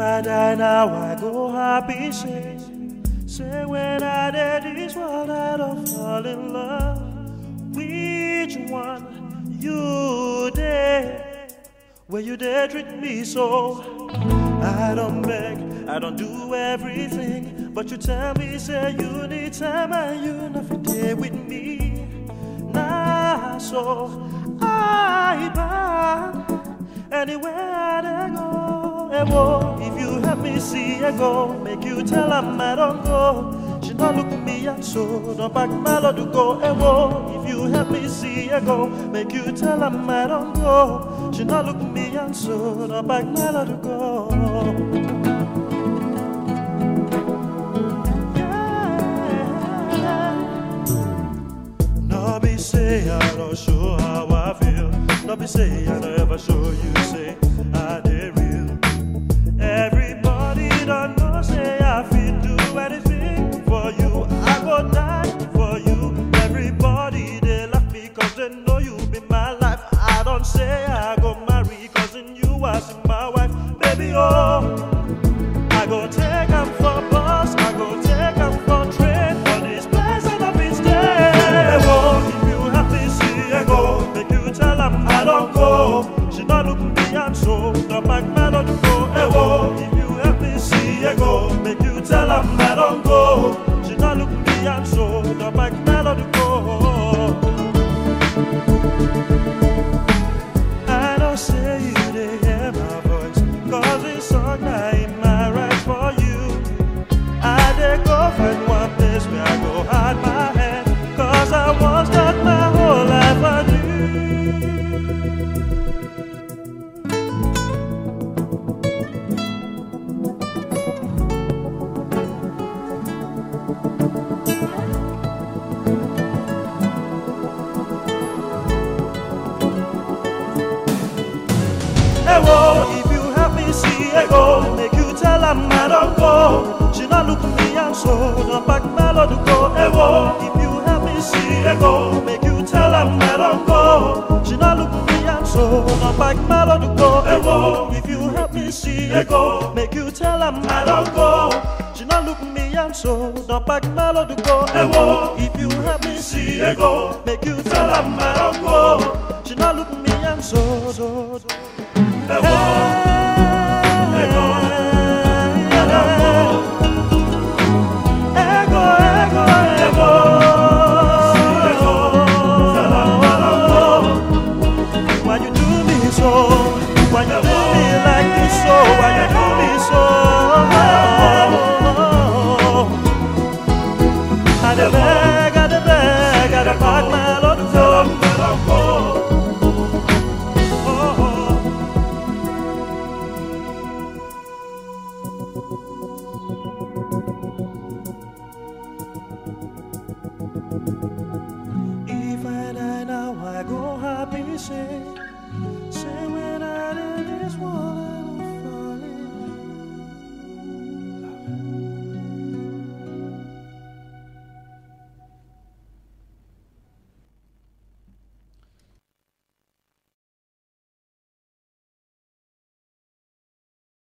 I die now, I go happy, say when I did this world, I don't fall in love. Which one you did? Where you did treat me so? I don't beg, I don't do everything, but you tell me, say you need time and you never there with me. Nah, so I bound anywhere I go. If you help me see I go, make you tell her I don't go. She not look at me and so don't back my lord to go. If you help me see I go, make you tell her I don't go. She not look at me and so don't back my lord to go. No be say I don't show how I feel. No be say I never show you say I did real. Everybody don't know say I feel do anything for you. I go die for you. Everybody they laugh me cause they know you be my life. I don't say I go marry cause in you I see my wife. Baby oh, I go take them for bus, I go take them for train. For this place and I've been staying. If you have to see I go, make you tell them I don't go. She not look me and so the back man don't go. If you help me see I go, make you tell them I don't go. She not look me and so the back man don't go. I don't say you they hear my voice, cause this song I in my right for you. I dey go find one place where I go hide my head, cause I once got my whole life on you. If you help me see I go, make you tell her I don't go. She not look at me and so don't back my lord to go. If you help me see I go, make you tell her I don't go. She not look at me and so don't back my lord to go. If you help me see I go, make you tell her I don't go. She not look at me and so don't back my lord to go. If you help me see I go, make you tell her I don't go. She not look at me and so. Hey.